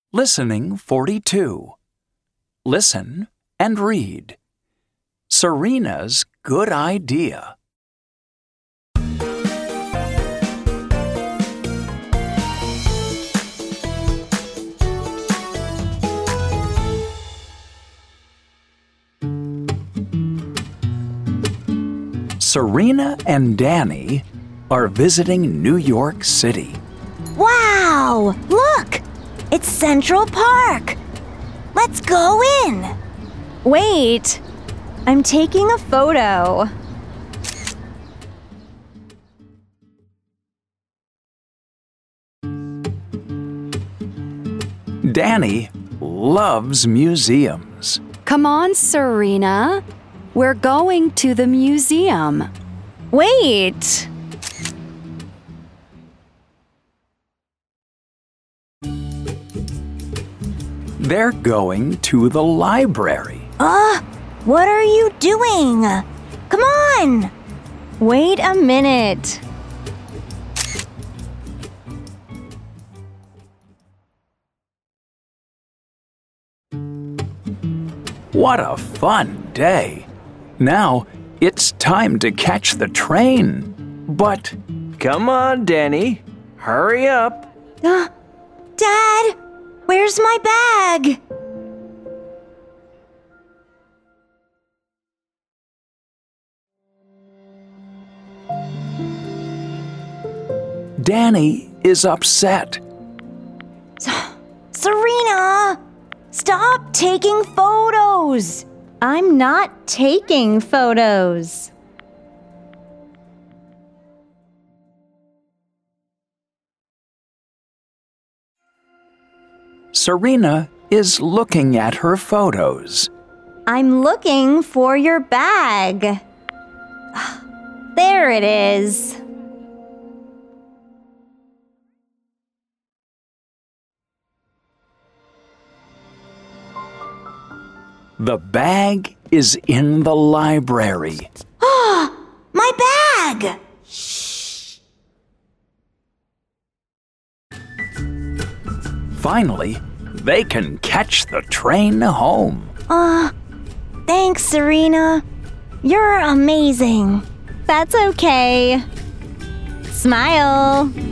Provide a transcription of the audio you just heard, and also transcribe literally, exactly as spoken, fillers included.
Listening forty-two. Listen and read. Serena's good idea. Serena and Danny are visiting New York City. Wow! Look! It's Central Park! Let's go in! Wait! I'm taking a photo. Danny loves museums. Come on, Serena. We're going to the museum. Wait! They're going to the library. Uh, what are you doing? Come on! Wait a minute. What a fun day. Now it's time to catch the train. But come on, Danny. Hurry up. Uh, Dad, where's my bag? Danny is upset. Serena, stop taking photos. I'm not taking photos. Serena is looking at her photos. I'm looking for your bag. There it is. The bag is in the library. Ah, my bag! Finally, they can catch the train home. Uh, thanks, Serena. You're amazing. That's okay. Smile.